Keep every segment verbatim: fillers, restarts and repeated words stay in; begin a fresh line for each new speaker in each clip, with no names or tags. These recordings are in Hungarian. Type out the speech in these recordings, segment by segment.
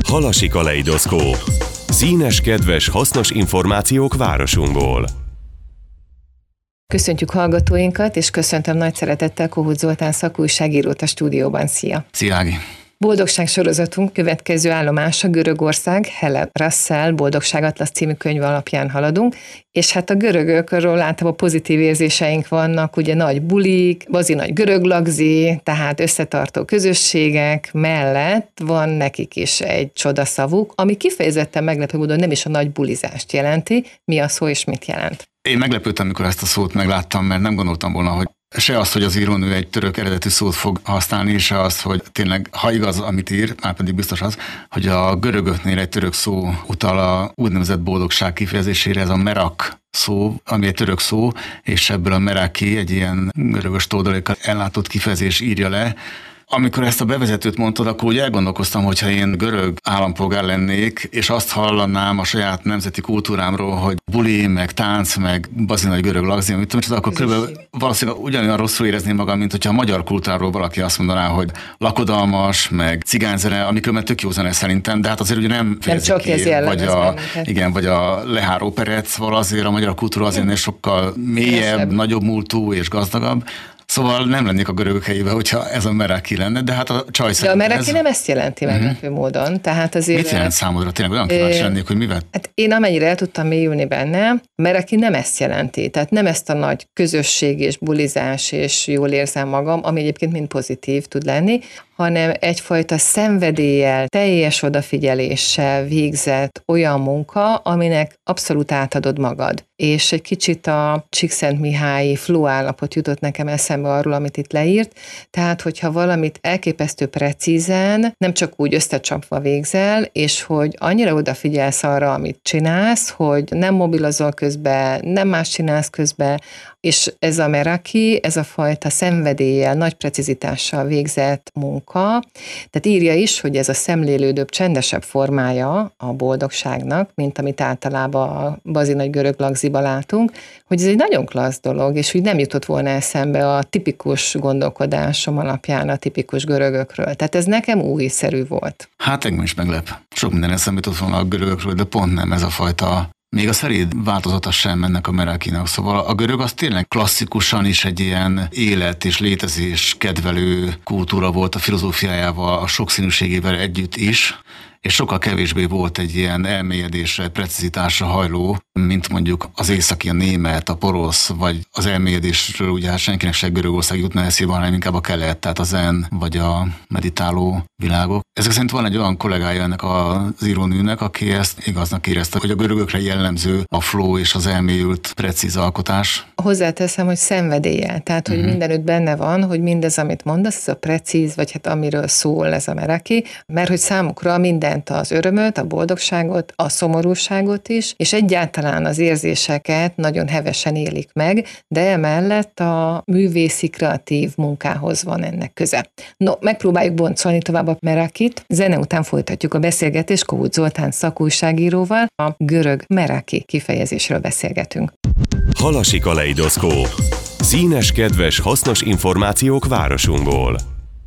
Halasi kaleidoszkóp. Színes, kedves, hasznos információk városunkból.
Köszöntjük hallgatóinkat, és köszöntöm nagy szeretettel Kohut Zoltán szakújságírót a stúdióban. Szia!
Szia, Ági!
Boldogság sorozatunk következő állomása Görögország, Helen Russell Boldogság Atlasz című könyve alapján haladunk, és hát a görögökről általában pozitív érzéseink vannak, ugye nagy bulik, bazi nagy göröglagzi, tehát összetartó közösségek mellett van nekik is egy csodaszavuk, ami kifejezetten meglepő módon nem is a nagy bulizást jelenti. Mi a szó és mit jelent?
Én meglepődtem, amikor ezt a szót megláttam, mert nem gondoltam volna, hogy se azt, hogy az írónő egy török eredetű szót fog használni, se azt, hogy tényleg, ha igaz, amit ír, már pedig biztos az, hogy a görögöknél egy török szó utal a úgynevezett boldogság kifejezésére, ez a merak szó, ami egy török szó, és ebből a meraki, egy ilyen görögös tódalékkal ellátott kifejezés írja le. Amikor ezt a bevezetőt mondtad, akkor úgy elgondolkoztam, hogyha én görög állampolgár lennék, és azt hallanám a saját nemzeti kultúrámról, hogy buli, meg tánc, meg bazi nagy görög lagzi, amit tudom, akkor körülbelül valószínűleg ugyanolyan rosszul érezném magam, mint hogyha a magyar kultúráról valaki azt mondaná, hogy lakodalmas, meg cigányzene, amikor már tök jó zene szerintem, de hát azért ugye nem fejezik
nem csak
ki,
ez
vagy a, igen, vagy a Lehár operett, szóval azért a magyar kultúra azért sokkal mélyebb, Esebb. nagyobb múltú és gazdagabb. Szóval nem lennék a görögök helyébe, hogyha ez a meraki lenne, de hát a csaj
De a meraki
ez...
nem ezt jelenti meglepő uh-huh. módon. Tehát azért,
mit jelent számodra? Tényleg olyan kíváncsi lennék, hogy mivel?
Hát én amennyire el tudtam mélyülni benne, a meraki nem ezt jelenti. Tehát nem ezt a nagy közösség és bulizás és jól érzem magam, ami egyébként mind pozitív tud lenni, hanem egyfajta szenvedéllyel, teljes odafigyeléssel végzett olyan munka, aminek abszolút átadod magad. És egy kicsit a Csíkszentmihályi flow állapot jutott nekem eszembe arról, amit itt leírt. Tehát, hogyha valamit elképesztő precízen, nem csak úgy összecsapva végzel, és hogy annyira odafigyelsz arra, amit csinálsz, hogy nem mobilozol közben, nem más csinálsz közben, és ez a meraki, ez a fajta szenvedéllyel, nagy precizitással végzett munka, tehát írja is, hogy ez a szemlélődőbb, csendesebb formája a boldogságnak, mint amit általában a bazi nagy görög lagziba látunk, hogy ez egy nagyon klassz dolog, és úgy nem jutott volna eszembe a tipikus gondolkodásom alapján a tipikus görögökről. Tehát ez nekem újszerű volt.
Hát engem is meglep. Sok minden eszembe jutott volna a görögökről, de pont nem ez a fajta. Még a szeréd változata sem ennek a merakinak. Szóval a görög az tényleg klasszikusan is egy ilyen élet és létezés kedvelő kultúra volt a filozófiájával, a sokszínűségével együtt is, és sokkal kevésbé volt egy ilyen elmélyedésre, precizitásra hajló, mint mondjuk az északi, a német, a porosz, vagy az elmélyedésről ugye hát senkinek se Görögország jutna eszébe, hanem inkább a kelet, tehát a zen, vagy a meditáló világok. Ezek szerint van egy olyan kollégája ennek az írónőnek, aki ezt igaznak érezte, hogy a görögökre jellemző a flow és az elmélyült, precíz alkotás.
Hozzáteszem, hogy szenvedéllyel, tehát hogy mm-hmm. mindenütt benne van, hogy mindez, amit mondasz, ez a precíz, vagy hát amiről szól ez a meraki, mert hogy számukra minden az örömöt, a boldogságot, a szomorúságot is, és egyáltalán az érzéseket nagyon hevesen élik meg, de emellett a művészi, kreatív munkához van ennek köze. No, megpróbáljuk boncolni tovább a merakit. Zene után folytatjuk a beszélgetést Kohut Zoltán szakújságíróval. A görög meraki kifejezésről beszélgetünk.
Halasi kaleidoszkóp. Színes, kedves, hasznos információk városunkból.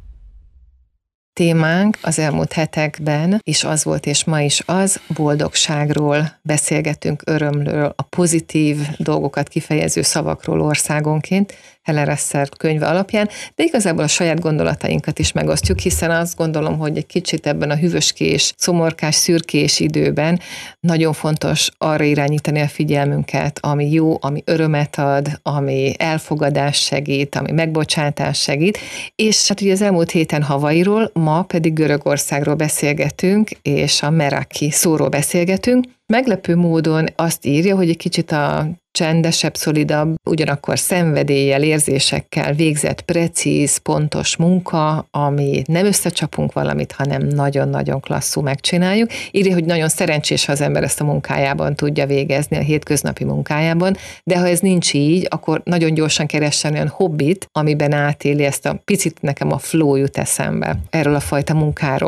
Témánk az elmúlt hetekben is az volt, és ma is az, boldogságról beszélgetünk, örömről, a pozitív dolgokat kifejező szavakról országonként, Helen Russell könyve alapján, de igazából a saját gondolatainkat is megosztjuk, hiszen azt gondolom, hogy egy kicsit ebben a hűvöskés, szomorkás, szürkés időben nagyon fontos arra irányítani a figyelmünket, ami jó, ami örömet ad, ami elfogadás segít, ami megbocsátás segít, és hát ugye az elmúlt héten Havairól, ma pedig Görögországról beszélgetünk, és a meraki szóról beszélgetünk. Meglepő módon azt írja, hogy egy kicsit a csendesebb, szolidabb, ugyanakkor szenvedéllyel, érzésekkel végzett, precíz, pontos munka, ami nem összecsapunk valamit, hanem nagyon-nagyon klasszul megcsináljuk. Írja, hogy nagyon szerencsés, ha az ember ezt a munkájában tudja végezni, a hétköznapi munkájában, de ha ez nincs így, akkor nagyon gyorsan keressen olyan hobbit, amiben átéli ezt a picit, nekem a flow jut eszembe erről a fajta munkáról.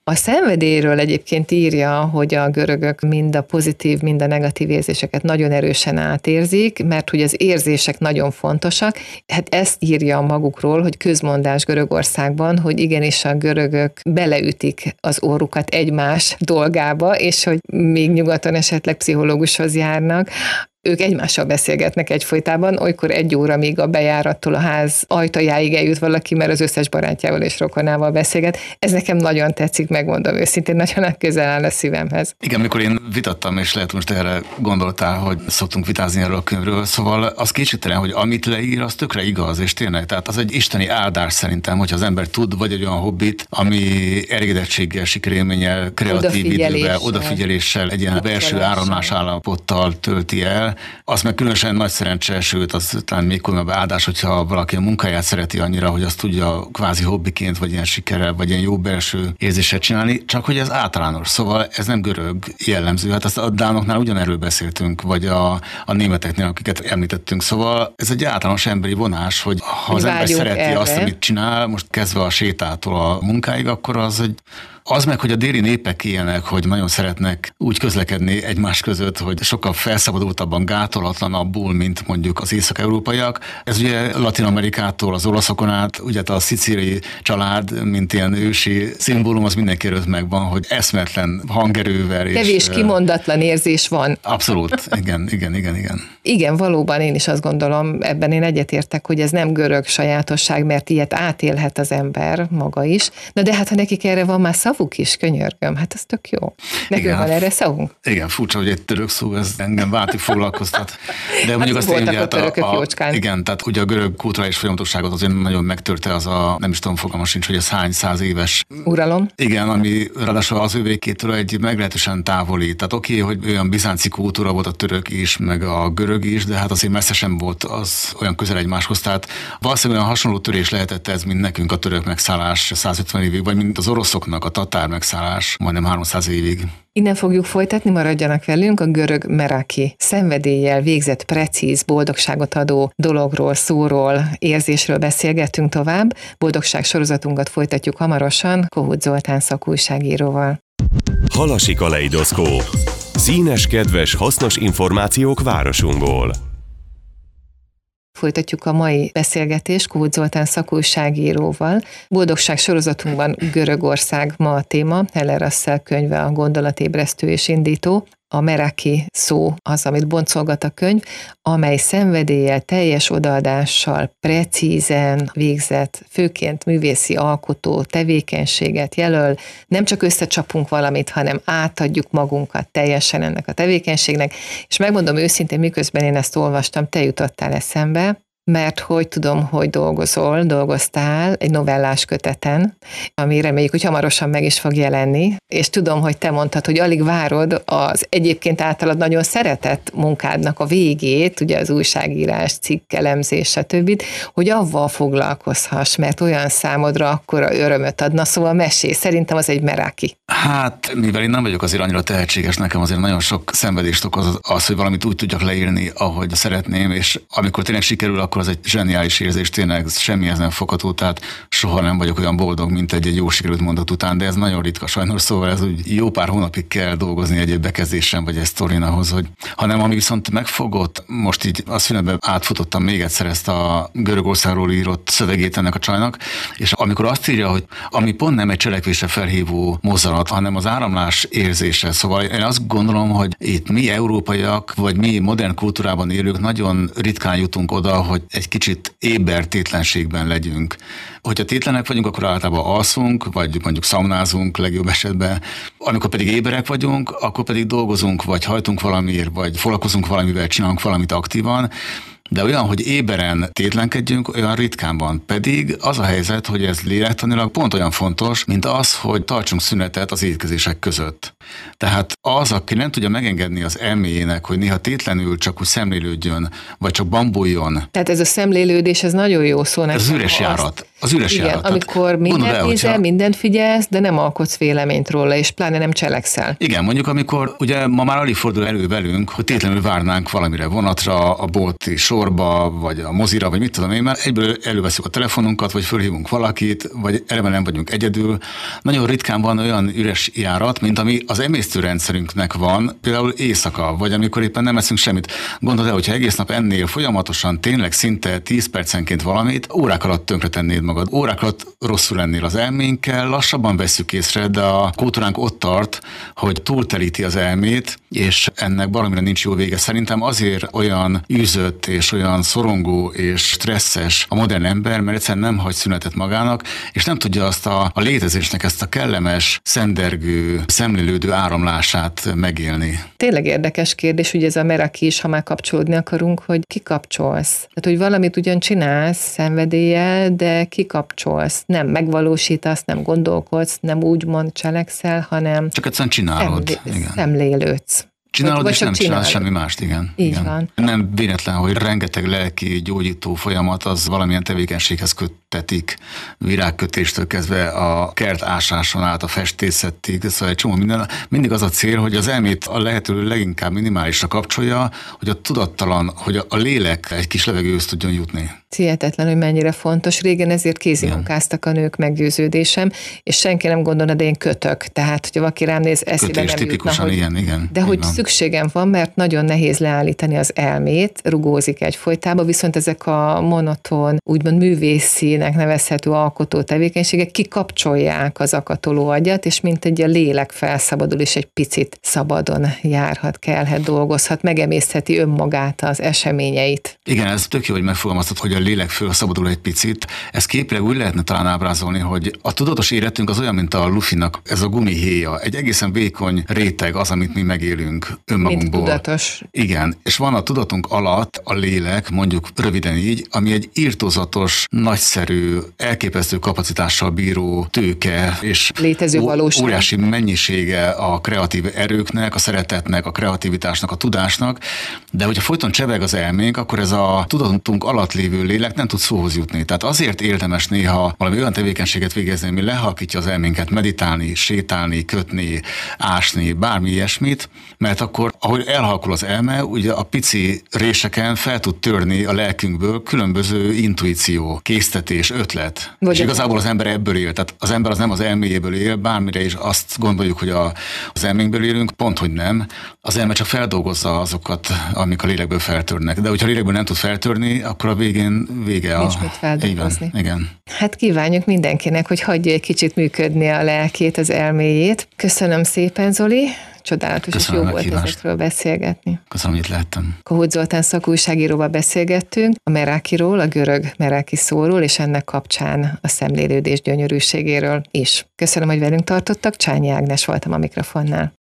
A szenvedélyről egyébként írja, hogy a görögök mind a pozitív, mind a negatív érzéseket nagyon erősen átérzik, mert hogy az érzések nagyon fontosak. Hát ezt írja magukról, hogy közmondás Görögországban, hogy igenis a görögök beleütik az orrukat egymás dolgába, és hogy még nyugaton esetleg pszichológushoz járnak. Ők egymással beszélgetnek egyfolytában, olykor egy óra még a bejárattól a ház ajtajáig eljut valaki, mert az összes barátjával és rokonával beszélget. Ez nekem nagyon tetszik, megmondom őszintén, nagyon közel áll a szívemhez.
Igen, amikor én vitattam, és lehet most erre gondoltál, hogy szoktunk vitázni erről a könyvről, szóval az kétségtelen, hogy amit leír, az tökre igaz, és tényleg, tehát az egy isteni áldás szerintem, hogyha az ember tud, vagy egy olyan hobbit, ami elégedettséggel, sikerélménnyel, kreatív idővel, odafigyeléssel, egy ilyen belső áramlás állapottal tölti el. Az meg különösen nagy szerencse, sőt, az talán még komolyabb áldás, hogyha valaki a munkáját szereti annyira, hogy azt tudja kvázi hobbiként, vagy ilyen sikerrel, vagy ilyen jó belső érzéssel csinálni, csak hogy ez általános. Szóval ez nem görög jellemző. Hát azt a dánoknál ugyanerről beszéltünk, vagy a, a németeknél, akiket említettünk. Szóval ez egy általános emberi vonás, hogy ha az ember szereti erre azt, amit csinál, most kezdve a sétától a munkáig, akkor az egy Az meg, hogy a déli népek ilyenek, hogy nagyon szeretnek úgy közlekedni egymás között, hogy sokkal felszabadultabban, gátolatlanabbul, mint mondjuk az észak-európaiak. Ez ugye Latin-Amerikától az olaszokon át, ugye a szicíliai család, mint ilyen ősi szimbólum, az mindenki előtt megvan, hogy eszmetlen hangerővel.
Kevés és kimondatlan érzés van.
Abszolút, igen, igen, igen, igen.
Igen, valóban én is azt gondolom, ebben én egyetértek, hogy ez nem görög sajátosság, mert ilyet átélhet az ember maga is. Na de hát, ha nekik erre van már szavuk is, könyörgöm, hát ez tök jó. Nekünk igen, van erre szavunk.
Igen, furcsa, hogy egy török szó, ez engem váltig foglalkoztat. De mondjuk
hát
azt én,
a törökök a,
a, igen, tehát ugye a görög kulturális folyamatosságot azért nagyon megtörte az a, nem is tudom, fogalmam sincs, hogy ez hány száz éves
uralom.
Igen, ami ráadásul az övékétől egy meglehetősen távoli. Tehát oké, okay, hogy olyan bizánci kultúra volt a török is, meg a görög is, de hát azért messze sem volt az olyan közel egymáshoz. Tehát valószínűleg olyan hasonló törés lehetett ez, mint nekünk a török megszállás százötven évig, vagy mint az oroszoknak a tatár megszállás majdnem háromszáz évig.
Innen fogjuk folytatni, maradjanak velünk, a görög meraki szenvedéllyel végzett precíz, boldogságot adó dologról, szóról, érzésről beszélgettünk tovább. Boldogság sorozatunkat folytatjuk hamarosan Kohut Zoltán szakújságíróval.
Halasi kaleidoszkóp. Színes, kedves, hasznos információk városunkból.
Folytatjuk a mai beszélgetést Kohut Zoltán szakújságíróval. Boldogság sorozatunkban Görögország ma a téma, Heller Russell könyve a gondolatébresztő és indító. A meraki szó az, amit boncolgat a könyv, amely szenvedéllyel, teljes odaadással, precízen végzett, főként művészi alkotó tevékenységet jelöl. Nem csak összecsapunk valamit, hanem átadjuk magunkat teljesen ennek a tevékenységnek. És megmondom őszintén, miközben én ezt olvastam, te jutottál eszembe, mert hogy tudom, hogy dolgozol, dolgoztál egy novellás köteten, ami reméljük, hogy hamarosan meg is fog jelenni, és tudom, hogy te mondtad, hogy alig várod az egyébként általad nagyon szeretett munkádnak a végét, ugye az újságírás, cikkelemzés, stb., hogy avval foglalkozhass, mert olyan számodra akkora örömöt adna, szóval mesélj, szerintem az egy meraki.
Hát, mivel én nem vagyok azért annyira tehetséges, nekem azért nagyon sok szenvedést okoz az, az, hogy valamit úgy tudjak leírni, ahogy szeretném, és amikor tényleg sikerül, akkor az egy zseniális érzés, tényleg semmihez nem fogható, tehát soha nem vagyok olyan boldog, mint egy, egy jó sikerült mondat után, de ez nagyon ritka sajnos, szóval ez úgy jó pár hónapig kell dolgozni egy bekezdésen, vagy egy sztorin ahhoz, hogy hanem ami viszont megfogott, most így az filmben átfutottam még egyszer ezt a Görögországról írott szövegét ennek a csajnak, és amikor azt írja, hogy ami pont nem egy cselekvésre felhívó mozzanat, hanem az áramlás érzése, szóval én azt gondolom, hogy itt mi európaiak, vagy mi modern kultúrában élők nagyon ritkán jutunk oda, hogy egy kicsit éber tétlenségben legyünk. Hogyha tétlenek vagyunk, akkor általában alszunk, vagy mondjuk szamnázunk legjobb esetben. Amikor pedig éberek vagyunk, akkor pedig dolgozunk, vagy hajtunk valamiért, vagy foglalkozunk valamivel, csinálunk valamit aktívan. De olyan, hogy éberen tétlenkedjünk, olyan ritkán van. Pedig az a helyzet, hogy ez lélektanilag pont olyan fontos, mint az, hogy tartsunk szünetet az étkezések között. Tehát az, aki nem tudja megengedni az elméjének, hogy néha tétlenül csak úgy szemlélődjön, vagy csak bambuljon.
Tehát ez a szemlélődés, ez nagyon jó szó nekem.
Ez az üres járat. Az üres
igen,
járat.
amikor mindent nézel, hogyha... mindent figyelsz, de nem alkotsz véleményt róla, és pláne nem cselekszel.
Igen, mondjuk amikor ugye ma már alig fordul elő velünk, hogy tétlenül várnánk valamire, vonatra, a bolti sorba, vagy a mozira, vagy mit tudom én, már egyből előveszünk a telefonunkat, vagy fölhívunk valakit, vagy eleve nem vagyunk egyedül. Nagyon ritkán van olyan üres járat, mint ami az emésztőrendszerünknek van, például éjszaka, vagy amikor éppen nem eszünk semmit. Gondold el, hogyha egész nap ennél folyamatosan, tényleg szinte tíz percenként valamit, órák alatt tönkretennéd magad. Órák alatt rosszul lennél az elménkkel, lassabban vesszük észre, de a kultúránk ott tart, hogy túltelíti az elmét, és ennek valamire nincs jó vége. Szerintem azért olyan űzött és olyan szorongó és stresszes a modern ember, mert egyszerűen nem hagy szünetet magának, és nem tudja azt a, a létezésnek ezt a kellemes, szendergő, szemlélődő áramlását megélni.
Tényleg érdekes kérdés, ugye ez a meraki is, ha már kapcsolódni akarunk, hogy kikapcsolsz. Tehát, hogy valamit ugyan csinálsz szenvedéllyel, de kikapcsolsz. Nem megvalósítasz, nem gondolkodsz, nem úgymond cselekszel, hanem
csak egyszerűen csinálod.
Szemlé- szemlélődsz.
Csinálod,
vagy,
és
vagy
nem
csinálod.
csinálsz semmi mást, igen.
Így
igen.
van.
Nem véletlen, hogy rengeteg lelki gyógyító folyamat az valamilyen tevékenységhez köttetik, virágkötéstől kezdve a kert ásáson át a festészetig, szóval egy csomó minden. Mindig az a cél, hogy az elmét a lehető leginkább minimálisra kapcsolja, hogy a tudattalan, hogy a lélek egy kis levegőhöz tudjon jutni.
Hihetetlen, hogy mennyire fontos. Régen ezért kézimunkáztak a nők, meggyőződésem, és senki nem gondolna, de én kötök. Tehát, hogy valaki rám néz, eszébe
Kötés,
nem jutna, hogy...
igen, igen.
De hogy van. Szükségem van, mert nagyon nehéz leállítani az elmét, rugózik egyfolytába, viszont ezek a monoton, úgymond művészinek nevezhető alkotó tevékenységek kikapcsolják az akatoló agyat, és mint egy a lélek felszabadul, és egy picit szabadon járhat, kelhet, dolgozhat, megemészheti önmagát, az eseményeit.
Igen, ez tök jó, hogy megfogalmaztad, hogy a lélek felszabadul egy picit. Ez képileg úgy lehetne talán ábrázolni, hogy a tudatos életünk az olyan, mint a lufinak ez a gumihéja. Egy egészen vékony réteg az, amit mi megélünk önmagunkból.
Mint tudatos.
Igen, és van a tudatunk alatt a lélek, mondjuk röviden így, ami egy irtózatos, nagyszerű, elképesztő kapacitással bíró tőke, és
létező valóság.
Óriási mennyisége a kreatív erőknek, a szeretetnek, a kreativitásnak, a tudásnak, de hogyha folyton cseveg az elménk, akkor ez a tudatunk alatt lévő lélek nem tud szóhoz jutni. Tehát azért érdemes néha valami olyan tevékenységet végezni, ami lehalkítja az elménket, meditálni, sétálni, kötni, ásni, bármi ilyesmit, mert akkor, ahogy elhalkul az elme, ugye a pici réseken fel tud törni a lelkünkből különböző intuíció, késztetés, ötlet. Vagy és igazából az ember ebből él. Tehát az ember az nem az elméjéből él, bármire is azt gondoljuk, hogy a, az elménkből élünk, pont, hogy nem. Az elme csak feldolgozza azokat, amik a lélekből feltörnek. De hogyha a lélekből nem tud feltörni, akkor a végén vége.
Nincs
a...
mit feldolgozni.
Igen, igen.
Hát kívánjuk mindenkinek, hogy hagyja egy kicsit működni a lelkét, az elméjét. Köszönöm szépen, Zoli. Csodálatos,
Köszönöm,
és jó volt ezekről beszélgetni.
Köszönöm, hogy itt lehettem.
Kohut Zoltán szakújságíróval beszélgettünk a Merakiról, a görög Meraki szóról, és ennek kapcsán a szemlélődés gyönyörűségéről is. Köszönöm, hogy velünk tartottak, Csányi Ágnes voltam a mikrofonnál.